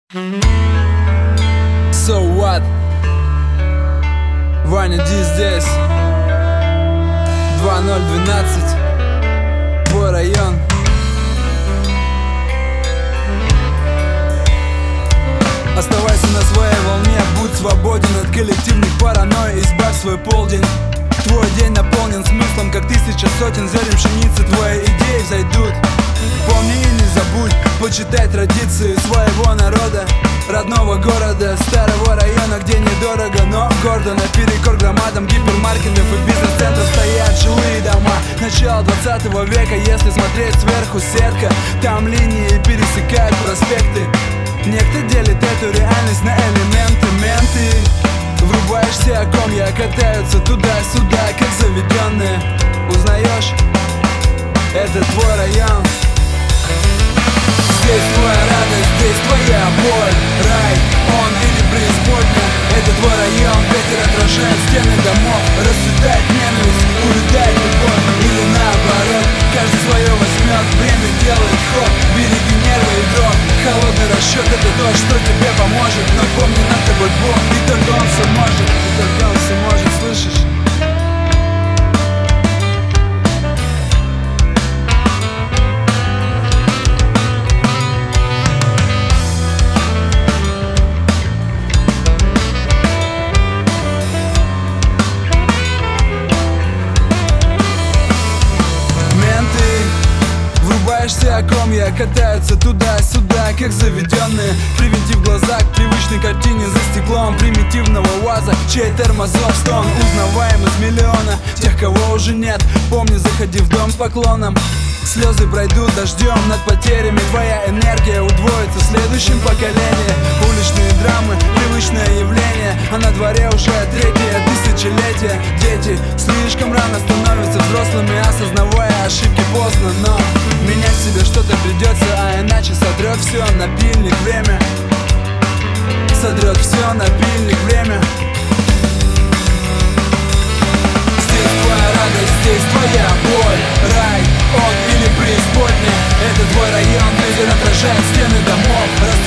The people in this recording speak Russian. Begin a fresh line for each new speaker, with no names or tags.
So what? Ваня Ди здесь. 2012. Твой район. Оставайся на своей волне, будь свободен от коллективных паранойи, избавь свой полдень. Твой день наполнен смыслом, как тысяча сотен зерен пшеницы. Твои идеи взойдут. Помни и не забудь почитать традиции своего народа, родного города, старого района, где недорого, но гордо. Наперекор громадам гипермаркетов и бизнес-центров стоят жилые дома начала 20 века. Если смотреть сверху, сетка, там линии пересекают проспекты. Некто делит эту реальность на элементы. Менты, врубаешься, о ком я, катаются туда-сюда, как заведенные. Узнаешь? Это твой район. Здесь твоя радость, здесь твоя боль. Рай, он или преисподня. Это твой район, ветер отражает стены домов. Расцветает ненависть, улетает любовь. Или наоборот, каждый свое возьмет. Время делает ход, береги нервы, игрок. Холодный расчет — это то, что тебе поможет. Но помни, над тобой Бог, и только Он все может. И только Он все может, слышишь? О ком я, катаются туда-сюда, как заведенные. Превентив в глазах к привычной картине за стеклом примитивного УАЗа, чей тормозов стон узнаваем из миллиона тех, кого уже нет. Помни, заходи в дом с поклоном. Слезы пройдут дождем над потерями. Твоя энергия удвоится в следующем поколении. Уличные драмы, привычное явление, а на дворе уже третье тысячелетие. Дети слишком рано становятся взрослыми, осознавая ошибки поздно. Но менять себе что-то придется, а иначе сотрет все напильник время. Сотрет все напильник время. Здесь твоя радость, здесь твоя боль. Рай, он или преисподня. Это твой район, ветер отражает стены домов.